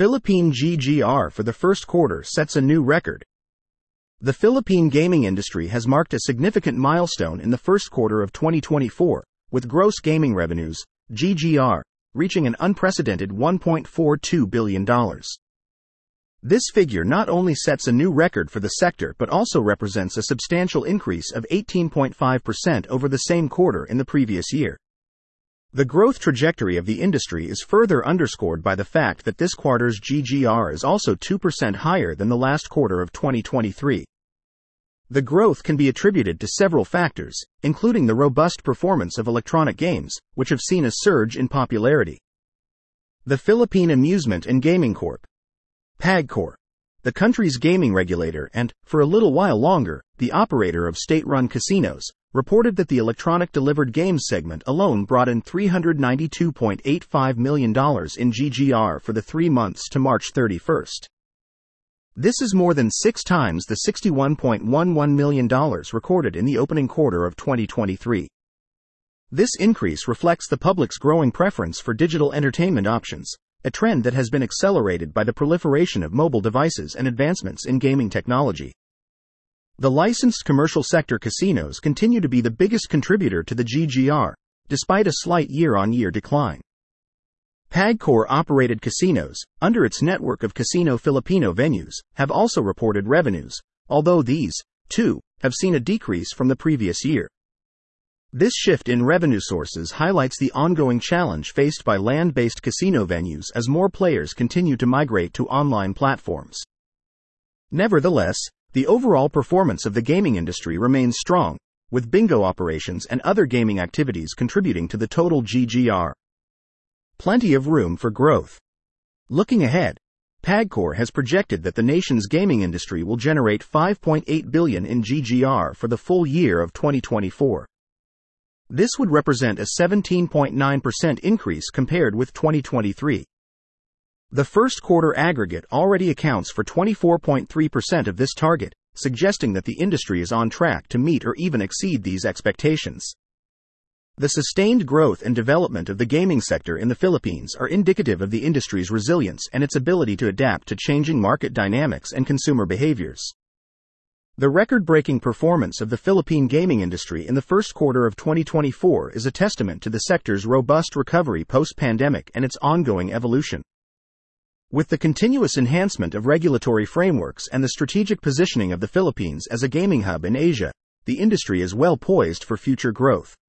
Philippine GGR for the first quarter sets a new record. The Philippine gaming industry has marked a significant milestone in the first quarter of 2024, with gross gaming revenues, GGR, reaching an unprecedented $1.42 billion. This figure not only sets a new record for the sector but also represents a substantial increase of 18.5% over the same quarter in the previous year. The growth trajectory of the industry is further underscored by the fact that this quarter's GGR is also 2% higher than the last quarter of 2023. The growth can be attributed to several factors, including the robust performance of electronic games, which have seen a surge in popularity. The Philippine Amusement and Gaming Corp. PAGCOR, the country's gaming regulator and, for a little while longer, the operator of state-run casinos, reported that the electronic delivered games segment alone brought in $392.85 million in GGR for the 3 months to March 31. This is more than 6 times the $61.11 million recorded in the opening quarter of 2023. This increase reflects the public's growing preference for digital entertainment options, a trend that has been accelerated by the proliferation of mobile devices and advancements in gaming technology. The licensed commercial sector casinos continue to be the biggest contributor to the GGR, despite a slight year-on-year decline. PAGCOR-operated casinos, under its network of Casino Filipino venues, have also reported revenues, although these, too, have seen a decrease from the previous year. This shift in revenue sources highlights the ongoing challenge faced by land-based casino venues as more players continue to migrate to online platforms. Nevertheless, the overall performance of the gaming industry remains strong, with bingo operations and other gaming activities contributing to the total GGR. Plenty of room for growth. Looking ahead, PAGCOR has projected that the nation's gaming industry will generate $5.8 billion in GGR for the full year of 2024. This would represent a 17.9% increase compared with 2023. The first quarter aggregate already accounts for 24.3% of this target, suggesting that the industry is on track to meet or even exceed these expectations. The sustained growth and development of the gaming sector in the Philippines are indicative of the industry's resilience and its ability to adapt to changing market dynamics and consumer behaviors. The record-breaking performance of the Philippine gaming industry in the first quarter of 2024 is a testament to the sector's robust recovery post-pandemic and its ongoing evolution. With the continuous enhancement of regulatory frameworks and the strategic positioning of the Philippines as a gaming hub in Asia, the industry is well poised for future growth.